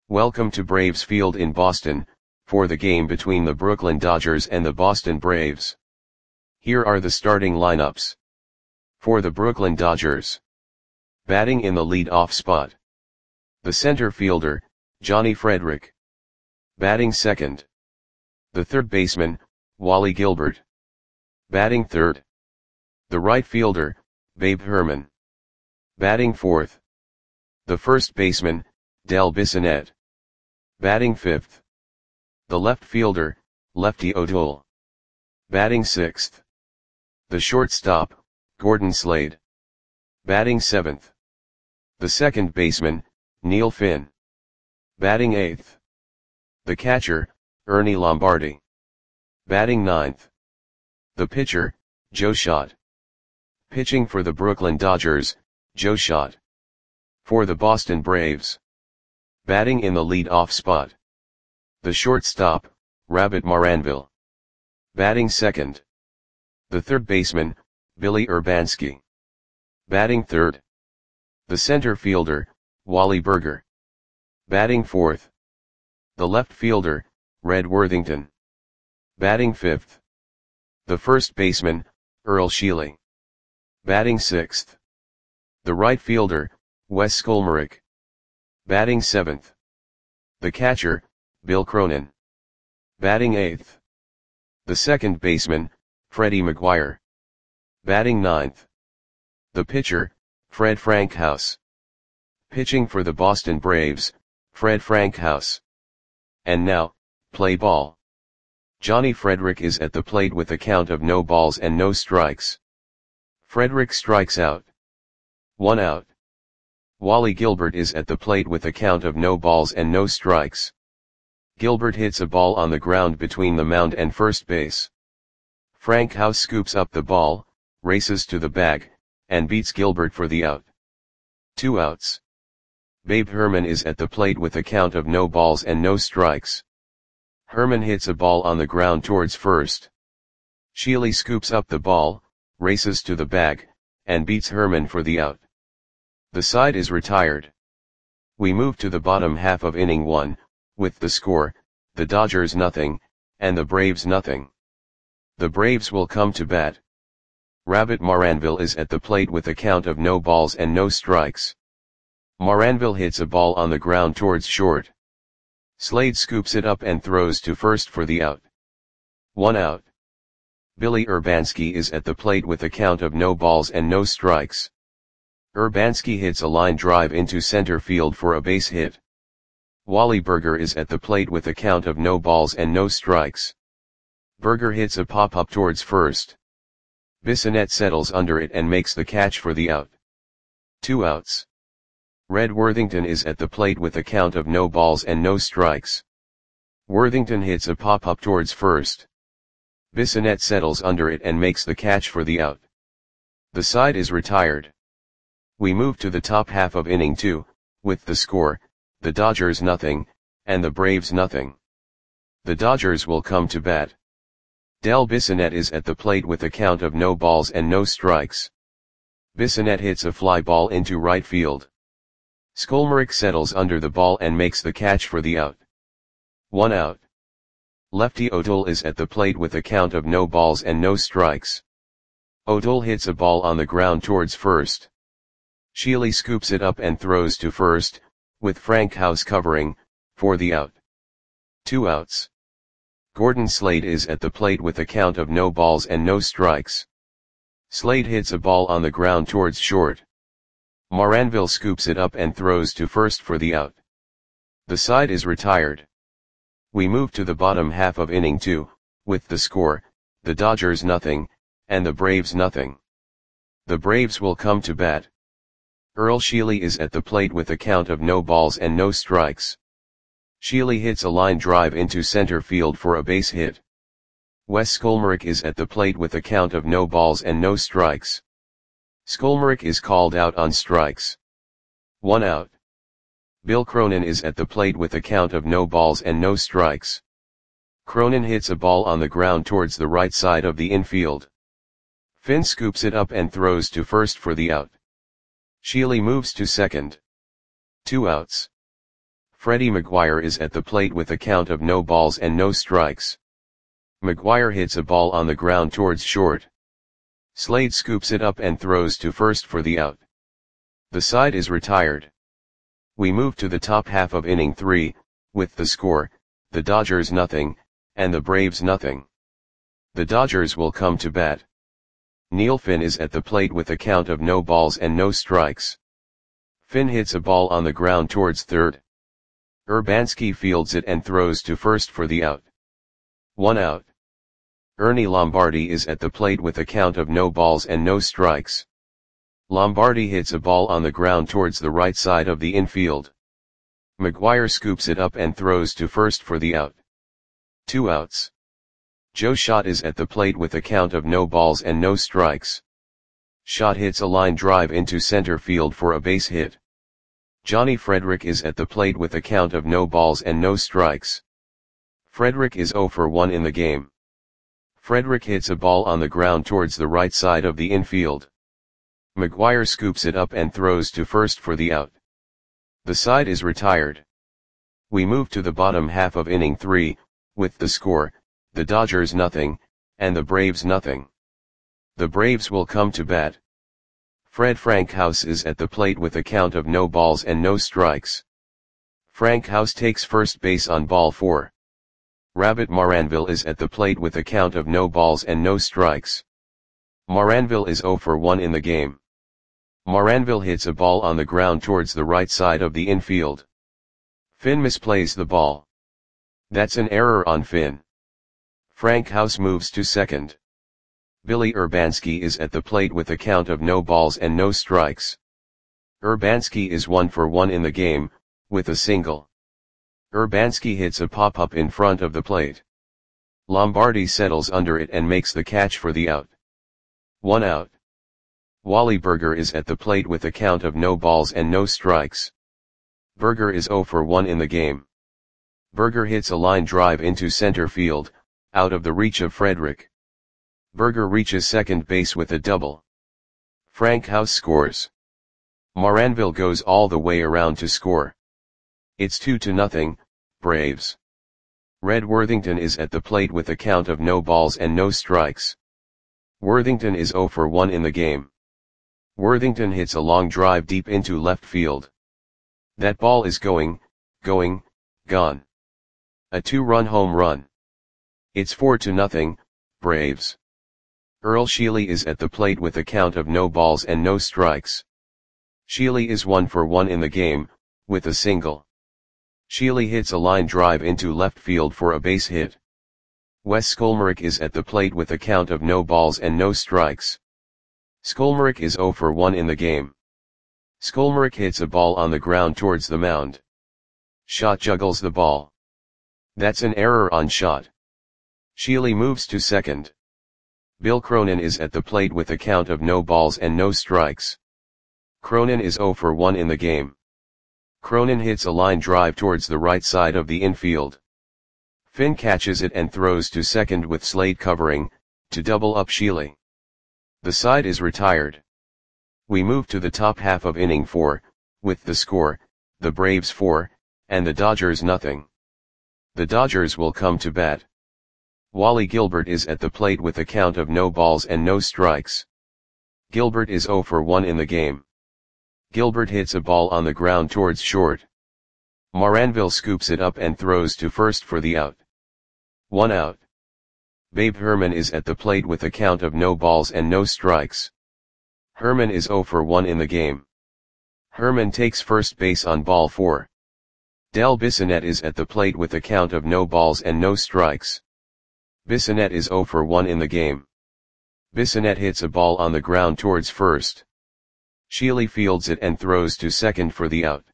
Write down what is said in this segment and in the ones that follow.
Welcome to Braves Field in Boston, for the game between the Brooklyn Dodgers and the Boston Braves. Here are the starting lineups. For the Brooklyn Dodgers. Batting in the lead-off spot. The center fielder, Johnny Frederick. Batting second. The third baseman, Wally Gilbert. Batting third. The right fielder, Babe Herman. Batting fourth. The first baseman, Del Bissonette. Batting fifth. The left fielder, Lefty O'Toole. Batting sixth. The shortstop, Gordon Slade. Batting seventh. The second baseman, Neil Finn. Batting eighth. The catcher, Ernie Lombardi. Batting ninth. The pitcher, Joe Schott. Pitching for the Brooklyn Dodgers, Joe Schott. For the Boston Braves. Batting in the lead-off spot. The shortstop, Rabbit Maranville. Batting second. The third baseman, Billy Urbanski. Batting third. The center fielder, Wally Burger. Batting fourth. The left fielder, Red Worthington. Batting fifth. The first baseman, Earl Sheely. Batting sixth. The right fielder, Wes Skolmarek. Batting seventh. The catcher, Bill Cronin. Batting eighth. The second baseman, Freddie McGuire. Batting ninth. The pitcher, Fred Frankhouse. Pitching for the Boston Braves, Fred Frankhouse. And now, play ball. Johnny Frederick is at the plate with a count of no balls and no strikes. Frederick strikes out. 1 out. Wally Gilbert is at the plate with a count of no balls and no strikes. Gilbert hits a ball on the ground between the mound and first base. Frankhouse scoops up the ball, races to the bag, and beats Gilbert for the out. 2 outs. Babe Herman is at the plate with a count of no balls and no strikes. Herman hits a ball on the ground towards first. Sheely scoops up the ball, races to the bag, and beats Herman for the out. The side is retired. We move to the bottom half of inning 1, with the score, the Dodgers nothing, and the Braves nothing. The Braves will come to bat. Rabbit Maranville is at the plate with a count of no balls and no strikes. Maranville hits a ball on the ground towards short. Slade scoops it up and throws to first for the out. 1 out. Billy Urbanski is at the plate with a count of no balls and no strikes. Urbanski hits a line drive into center field for a base hit. Wally Burger is at the plate with a count of no balls and no strikes. Burger hits a pop-up towards first. Bissonette settles under it and makes the catch for the out. 2 outs. Red Worthington is at the plate with a count of no balls and no strikes. Worthington hits a pop-up towards first. Bissonette settles under it and makes the catch for the out. The side is retired. We move to the top half of inning 2, with the score, the Dodgers nothing, and the Braves nothing. The Dodgers will come to bat. Del Bissonette is at the plate with a count of no balls and no strikes. Bissonette hits a fly ball into right field. Skolmarek settles under the ball and makes the catch for the out. 1 out. Lefty O'Toole is at the plate with a count of no balls and no strikes. O'Toole hits a ball on the ground towards first. Sheely scoops it up and throws to first, with Frankhouse covering, for the out. 2 outs. Gordon Slade is at the plate with a count of no balls and no strikes. Slade hits a ball on the ground towards short. Maranville scoops it up and throws to first for the out. The side is retired. We move to the bottom half of inning 2, with the score, the Dodgers nothing, and the Braves nothing. The Braves will come to bat. Earl Sheely is at the plate with a count of no balls and no strikes. Sheely hits a line drive into center field for a base hit. Wes Skolmarek is at the plate with a count of no balls and no strikes. Skolmarek is called out on strikes. 1 out. Bill Cronin is at the plate with a count of no balls and no strikes. Cronin hits a ball on the ground towards the right side of the infield. Finn scoops it up and throws to first for the out. Sheely moves to second. 2 outs. Freddie McGuire is at the plate with a count of no balls and no strikes. McGuire hits a ball on the ground towards short. Slade scoops it up and throws to first for the out. The side is retired. We move to the top half of inning 3, with the score, the Dodgers nothing, and the Braves nothing. The Dodgers will come to bat. Neil Finn is at the plate with a count of no balls and no strikes. Finn hits a ball on the ground towards third. Urbanski fields it and throws to first for the out. 1 out. Ernie Lombardi is at the plate with a count of no balls and no strikes. Lombardi hits a ball on the ground towards the right side of the infield. McGuire scoops it up and throws to first for the out. 2 outs. Joe Schott is at the plate with a count of no balls and no strikes. Schott hits a line drive into center field for a base hit. Johnny Frederick is at the plate with a count of no balls and no strikes. Frederick is 0 for 1 in the game. Frederick hits a ball on the ground towards the right side of the infield. McGuire scoops it up and throws to first for the out. The side is retired. We move to the bottom half of inning 3, with the score, the Dodgers nothing, and the Braves nothing. The Braves will come to bat. Fred Frankhouse is at the plate with a count of no balls and no strikes. Frankhouse takes first base on ball 4. Rabbit Maranville is at the plate with a count of no balls and no strikes. Maranville is 0 for 1 in the game. Maranville hits a ball on the ground towards the right side of the infield. Finn misplays the ball. That's an error on Finn. Frankhouse moves to second. Billy Urbanski is at the plate with a count of no balls and no strikes. Urbanski is 1 for 1 in the game, with a single. Urbanski hits a pop-up in front of the plate. Lombardi settles under it and makes the catch for the out. 1 out. Wally Berger is at the plate with a count of no balls and no strikes. Berger is 0 for 1 in the game. Berger hits a line drive into center field, out of the reach of Frederick. Berger reaches second base with a double. Frankhouse scores. Maranville goes all the way around to score. It's 2-0, Braves. Red Worthington is at the plate with a count of no balls and no strikes. Worthington is 0 for 1 in the game. Worthington hits a long drive deep into left field. That ball is gone. A 2-run home run. It's 4-0, Braves. Earl Sheely is at the plate with a count of no balls and no strikes. Sheely is 1 for 1 in the game, with a single. Sheely hits a line drive into left field for a base hit. Wes Skolmerick is at the plate with a count of no balls and no strikes. Skolmerick is 0 for 1 in the game. Skolmerick hits a ball on the ground towards the mound. Schott juggles the ball. That's an error on Schott. Sheely moves to second. Bill Cronin is at the plate with a count of no balls and no strikes. Cronin is 0 for 1 in the game. Cronin hits a line drive towards the right side of the infield. Finn catches it and throws to second with Slade covering, to double up Sheely. The side is retired. We move to the top half of inning 4, with the score, the Braves 4, and the Dodgers nothing. The Dodgers will come to bat. Wally Gilbert is at the plate with a count of no balls and no strikes. Gilbert is 0 for 1 in the game. Gilbert hits a ball on the ground towards short. Maranville scoops it up and throws to first for the out. 1 out. Babe Herman is at the plate with a count of no balls and no strikes. Herman is 0 for 1 in the game. Herman takes first base on ball 4. Del Bissonette is at the plate with a count of no balls and no strikes. Bissonette is 0 for 1 in the game. Bissonette hits a ball on the ground towards first. Sheely fields it and throws to second for the out.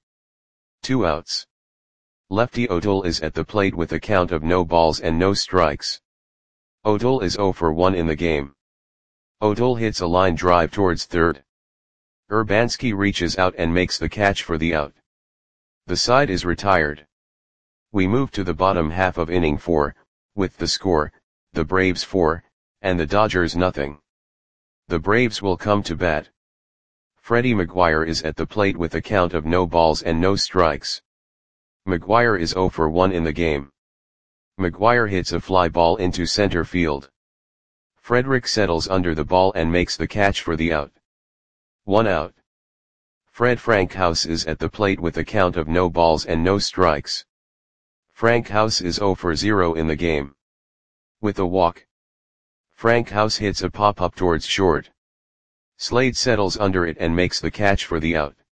2 outs. Lefty O'Toole is at the plate with a count of no balls and no strikes. O'Toole is 0 for 1 in the game. O'Toole hits a line drive towards third. Urbanski reaches out and makes the catch for the out. The side is retired. We move to the bottom half of inning 4, with the score, the Braves 4, and the Dodgers nothing. The Braves will come to bat. Freddie McGuire is at the plate with a count of no balls and no strikes. McGuire is 0 for 1 in the game. McGuire hits a fly ball into center field. Frederick settles under the ball and makes the catch for the out. 1 out. Fred Frankhouse is at the plate with a count of no balls and no strikes. Frankhouse is 0 for 0 in the game. With a walk, Frankhouse hits a pop-up towards short. Slade settles under it and makes the catch for the out.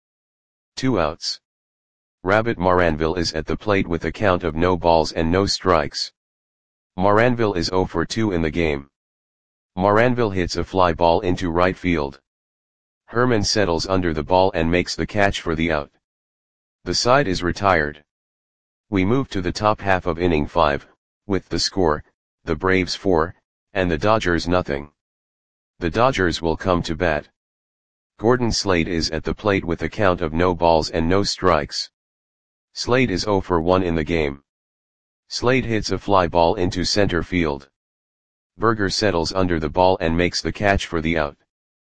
2 outs. Rabbit Moranville is at the plate with a count of no balls and no strikes. Moranville is 0 for 2 in the game. Moranville hits a fly ball into right field. Herman settles under the ball and makes the catch for the out. The side is retired. We move to the top half of inning 5, with the score, the Braves 4, and the Dodgers nothing. The Dodgers will come to bat. Gordon Slade is at the plate with a count of no balls and no strikes. Slade is 0 for 1 in the game. Slade hits a fly ball into center field. Berger settles under the ball and makes the catch for the out.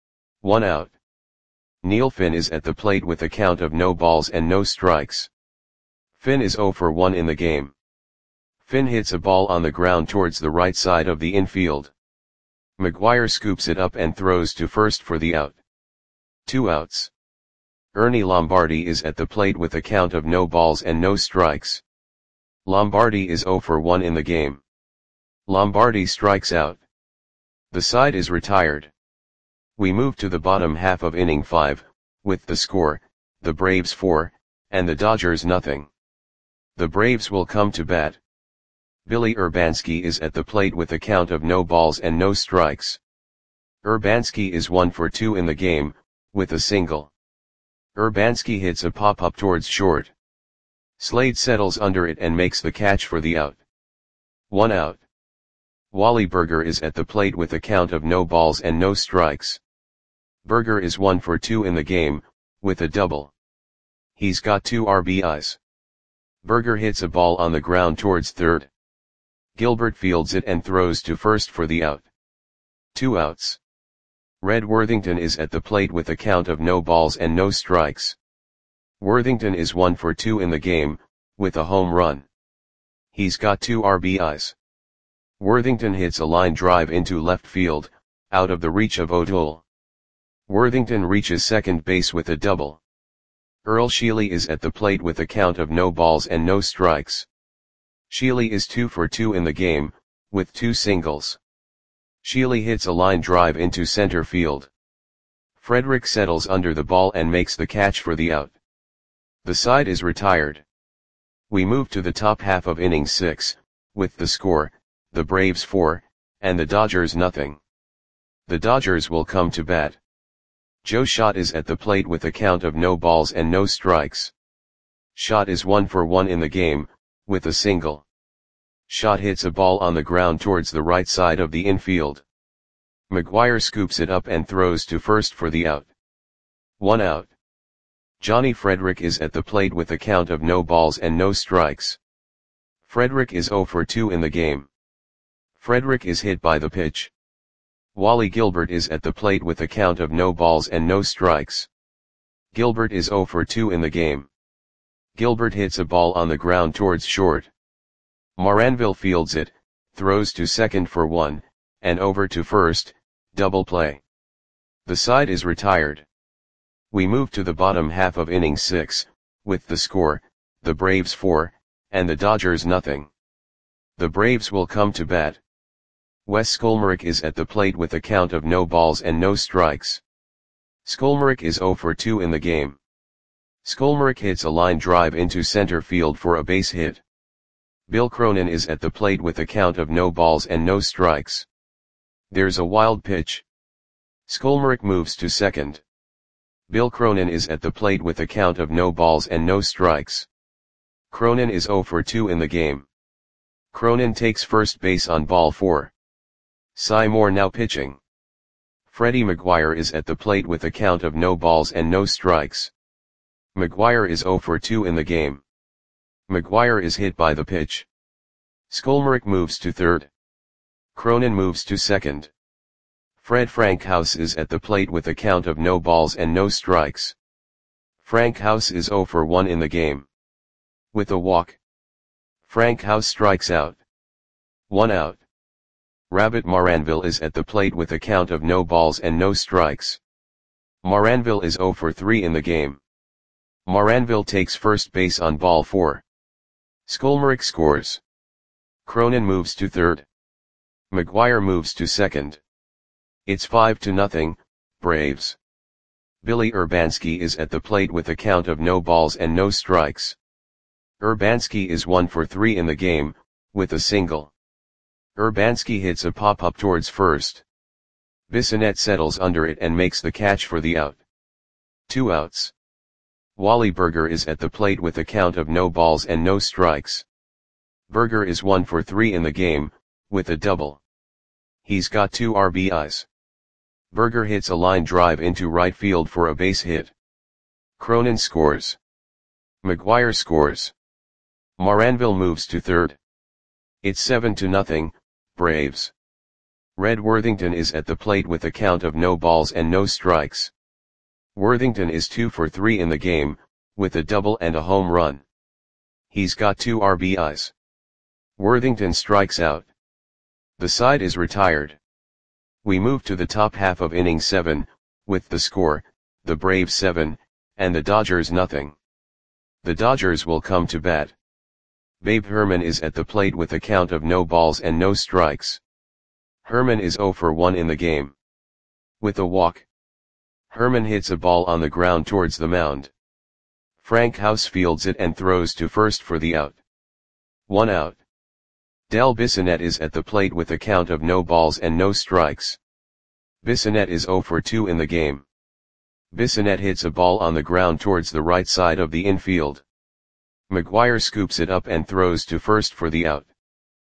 1 out. Neil Finn is at the plate with a count of no balls and no strikes. Finn is 0 for 1 in the game. Finn hits a ball on the ground towards the right side of the infield. McGuire scoops it up and throws to first for the out. 2 outs. Ernie Lombardi is at the plate with a count of no balls and no strikes. Lombardi is 0 for 1 in the game. Lombardi strikes out. The side is retired. We move to the bottom half of inning 5, with the score, the Braves 4, and the Dodgers nothing. The Braves will come to bat. Billy Urbanski is at the plate with a count of no balls and no strikes. Urbanski is 1 for 2 in the game, with a single. Urbanski hits a pop-up towards short. Slade settles under it and makes the catch for the out. 1 out. Wally Berger is at the plate with a count of no balls and no strikes. Berger is 1 for 2 in the game, with a double. He's got 2 RBIs. Berger hits a ball on the ground towards third. Gilbert fields it and throws to first for the out. 2 outs. Red Worthington is at the plate with a count of no balls and no strikes. Worthington is 1 for 2 in the game, with a home run. He's got 2 RBIs. Worthington hits a line drive into left field, out of the reach of O'Toole. Worthington reaches second base with a double. Earl Sheely is at the plate with a count of no balls and no strikes. Sheely is 2 for 2 in the game, with 2 singles. Sheely hits a line drive into center field. Frederick settles under the ball and makes the catch for the out. The side is retired. We move to the top half of inning 6, with the score, the Braves 4, and the Dodgers nothing. The Dodgers will come to bat. Joe Schott is at the plate with a count of no balls and no strikes. Schott is 1 for 1 in the game, with a single. Schott hits a ball on the ground towards the right side of the infield. McGuire scoops it up and throws to first for the out. 1 out. Johnny Frederick is at the plate with a count of no balls and no strikes. Frederick is 0 for 2 in the game. Frederick is hit by the pitch. Wally Gilbert is at the plate with a count of no balls and no strikes. Gilbert is 0 for 2 in the game. Gilbert hits a ball on the ground towards short. Moranville fields it, throws to second for 1, and over to first, double play. The side is retired. We move to the bottom half of inning 6, with the score, the Braves 4, and the Dodgers nothing. The Braves will come to bat. Wes Skolmerick is at the plate with a count of no balls and no strikes. Skolmerick is 0 for 2 in the game. Skolmerick hits a line drive into center field for a base hit. Bill Cronin is at the plate with a count of no balls and no strikes. There's a wild pitch. Skolmerick moves to second. Bill Cronin is at the plate with a count of no balls and no strikes. Cronin is 0 for 2 in the game. Cronin takes first base on ball 4. Cy Moore now pitching. Freddie McGuire is at the plate with a count of no balls and no strikes. McGuire is 0 for 2 in the game. McGuire is hit by the pitch. Skolmerick moves to third. Cronin moves to second. Fred Frankhouse is at the plate with a count of no balls and no strikes. Frankhouse is 0 for 1 in the game. With a walk, Frank House strikes out. 1 out. Rabbit Moranville is at the plate with a count of no balls and no strikes. Moranville is 0 for 3 in the game. Moranville takes first base on ball 4. Skolmerick scores. Cronin moves to third. McGuire moves to second. It's 5-0, Braves. Billy Urbanski is at the plate with a count of no balls and no strikes. Urbanski is 1 for 3 in the game, with a single. Urbanski hits a pop-up towards first. Bissonette settles under it and makes the catch for the out. 2 outs. Wally Berger is at the plate with a count of no balls and no strikes. Berger is 1 for 3 in the game, with a double. He's got 2 RBIs. Berger hits a line drive into right field for a base hit. Cronin scores. McGuire scores. Moranville moves to third. It's 7-0, Braves. Red Worthington is at the plate with a count of no balls and no strikes. Worthington is 2 for 3 in the game, with a double and a home run. He's got 2 RBIs. Worthington strikes out. The side is retired. We move to the top half of inning 7, with the score, the Braves 7, and the Dodgers 0. The Dodgers will come to bat. Babe Herman is at the plate with a count of no balls and no strikes. Herman is 0 for 1 in the game. With a walk, Herman hits a ball on the ground towards the mound. Frank House fields it and throws to first for the out. 1 out. Del Bissonette is at the plate with a count of no balls and no strikes. Bissonette is 0 for 2 in the game. Bissonette hits a ball on the ground towards the right side of the infield. McGuire scoops it up and throws to first for the out.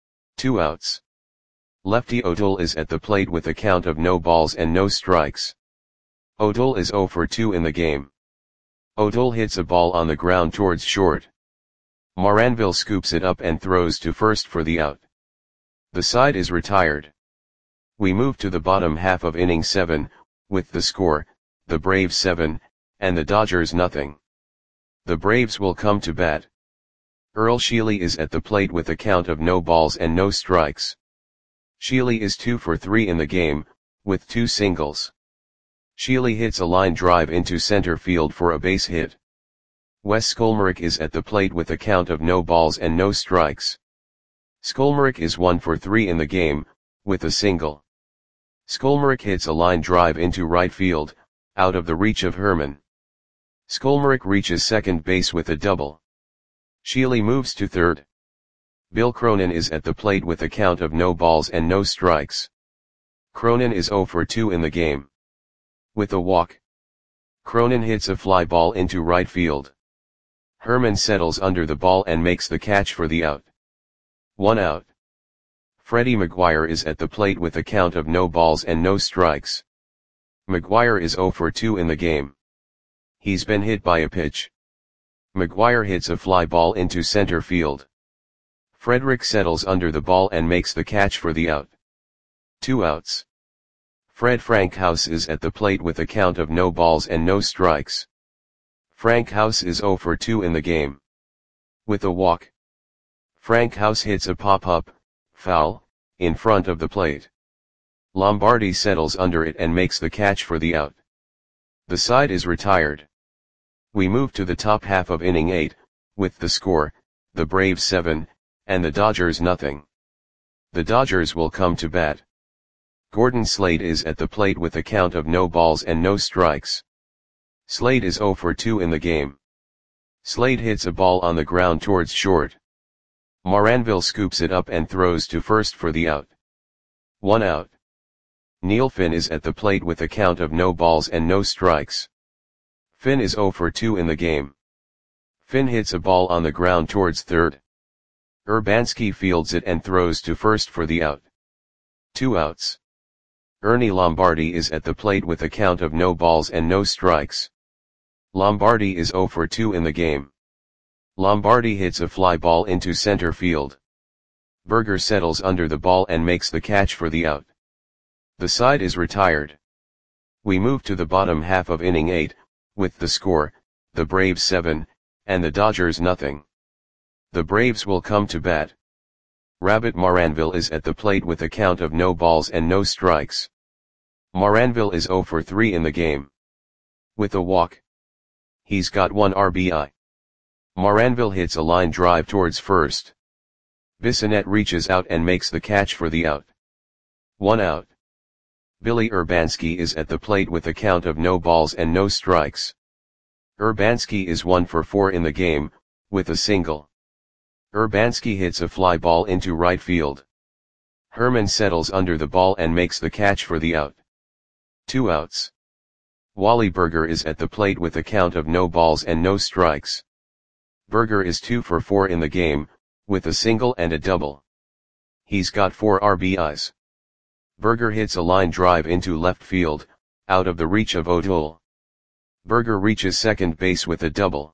2 outs. Lefty O'Toole is at the plate with a count of no balls and no strikes. O'Toole is 0 for 2 in the game. O'Toole hits a ball on the ground towards short. Moranville scoops it up and throws to first for the out. The side is retired. We move to the bottom half of inning 7, with the score, the Braves 7, and the Dodgers 0. The Braves will come to bat. Earl Sheely is at the plate with a count of no balls and no strikes. Sheely is 2 for 3 in the game, with 2 singles. Sheely hits a line drive into center field for a base hit. Wes Skolmerick is at the plate with a count of no balls and no strikes. Skolmerick is 1 for 3 in the game, with a single. Skolmerick hits a line drive into right field, out of the reach of Herman. Skolmerick reaches second base with a double. Sheely moves to third. Bill Cronin is at the plate with a count of no balls and no strikes. Cronin is 0 for 2 in the game. With a walk, Cronin hits a fly ball into right field. Herman settles under the ball and makes the catch for the out. 1 out. Freddie McGuire is at the plate with a count of no balls and no strikes. McGuire is 0 for 2 in the game. He's been hit by a pitch. McGuire hits a fly ball into center field. Frederick settles under the ball and makes the catch for the out. 2 outs. Frank House is at the plate with a count of no balls and no strikes. Frank House is 0 for 2 in the game. With a walk, Frank House hits a pop-up, foul, in front of the plate. Lombardi settles under it and makes the catch for the out. The side is retired. We move to the top half of inning 8, with the score, the Braves 7, and the Dodgers 0. The Dodgers will come to bat. Gordon Slade is at the plate with a count of no balls and no strikes. Slade is 0 for 2 in the game. Slade hits a ball on the ground towards short. Moranville scoops it up and throws to first for the out. 1 out. Neil Finn is at the plate with a count of no balls and no strikes. Finn is 0 for 2 in the game. Finn hits a ball on the ground towards third. Urbanski fields it and throws to first for the out. 2 outs. Ernie Lombardi is at the plate with a count of no balls and no strikes. Lombardi is 0 for 2 in the game. Lombardi hits a fly ball into center field. Berger settles under the ball and makes the catch for the out. The side is retired. We move to the bottom half of inning 8, with the score, the Braves 7, and the Dodgers 0. The Braves will come to bat. Rabbit Maranville is at the plate with a count of no balls and no strikes. Maranville is 0 for 3 in the game. With a walk. He's got 1 RBI. Maranville hits a line drive towards first. Bissonette reaches out and makes the catch for the out. 1 out. Billy Urbanski is at the plate with a count of no balls and no strikes. Urbanski is 1 for 4 in the game, with a single. Urbanski hits a fly ball into right field. Herman settles under the ball and makes the catch for the out. 2 outs. Wally Berger is at the plate with a count of no balls and no strikes. Berger is 2 for 4 in the game, with a single and a double. He's got 4 RBIs. Berger hits a line drive into left field, out of the reach of O'Toole. Berger reaches second base with a double.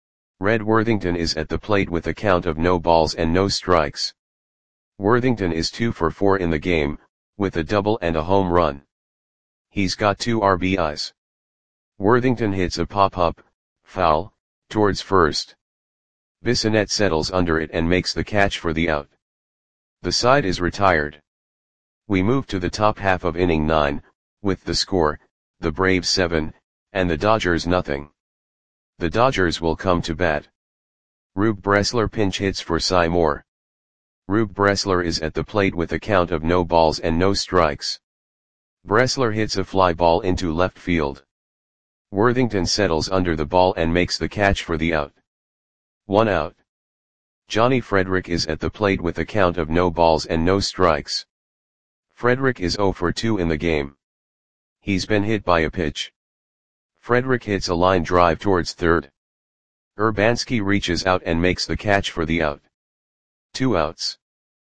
Red Worthington is at the plate with a count of no balls and no strikes. Worthington is 2 for 4 in the game, with a double and a home run. He's got 2 RBIs. Worthington hits a pop-up, foul, towards first. Bissonette settles under it and makes the catch for the out. The side is retired. We move to the top half of inning 9, with the score, the Braves 7, and the Dodgers nothing. The Dodgers will come to bat. Rube Bressler pinch hits for Cy Moore. Rube Bressler is at the plate with a count of no balls and no strikes. Bressler hits a fly ball into left field. Worthington settles under the ball and makes the catch for the out. 1 out. Johnny Frederick is at the plate with a count of no balls and no strikes. Frederick is 0 for 2 in the game. He's been hit by a pitch. Frederick hits a line drive towards third. Urbanski reaches out and makes the catch for the out. 2 outs.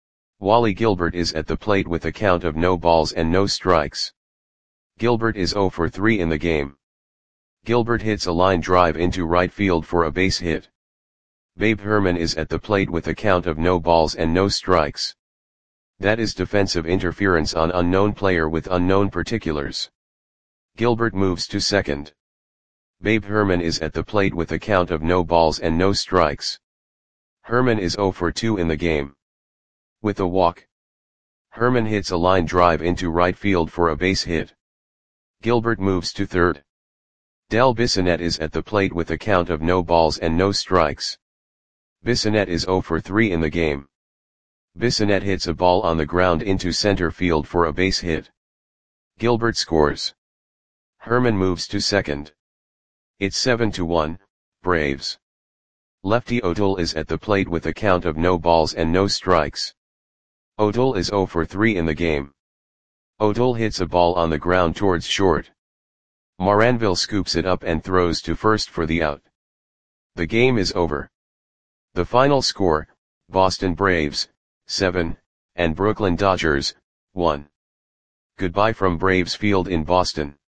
Wally Gilbert is at the plate with a count of no balls and no strikes. Gilbert is 0 for 3 in the game. Gilbert hits a line drive into right field for a base hit. Babe Herman is at the plate with a count of no balls and no strikes. That is defensive interference on unknown player with unknown particulars. Gilbert moves to second. Babe Herman is at the plate with a count of no balls and no strikes. Herman is 0 for 2 in the game. With a walk. Herman hits a line drive into right field for a base hit. Gilbert moves to third. Del Bissonette is at the plate with a count of no balls and no strikes. Bissonette is 0 for 3 in the game. Bissonette hits a ball on the ground into center field for a base hit. Gilbert scores. Herman moves to second. It's 7-1, Braves. Lefty O'Toole is at the plate with a count of no balls and no strikes. O'Toole is 0 for 3 in the game. O'Toole hits a ball on the ground towards short. Maranville scoops it up and throws to first for the out. The game is over. The final score, Boston Braves, 7, and Brooklyn Dodgers, 1. Goodbye from Braves Field in Boston.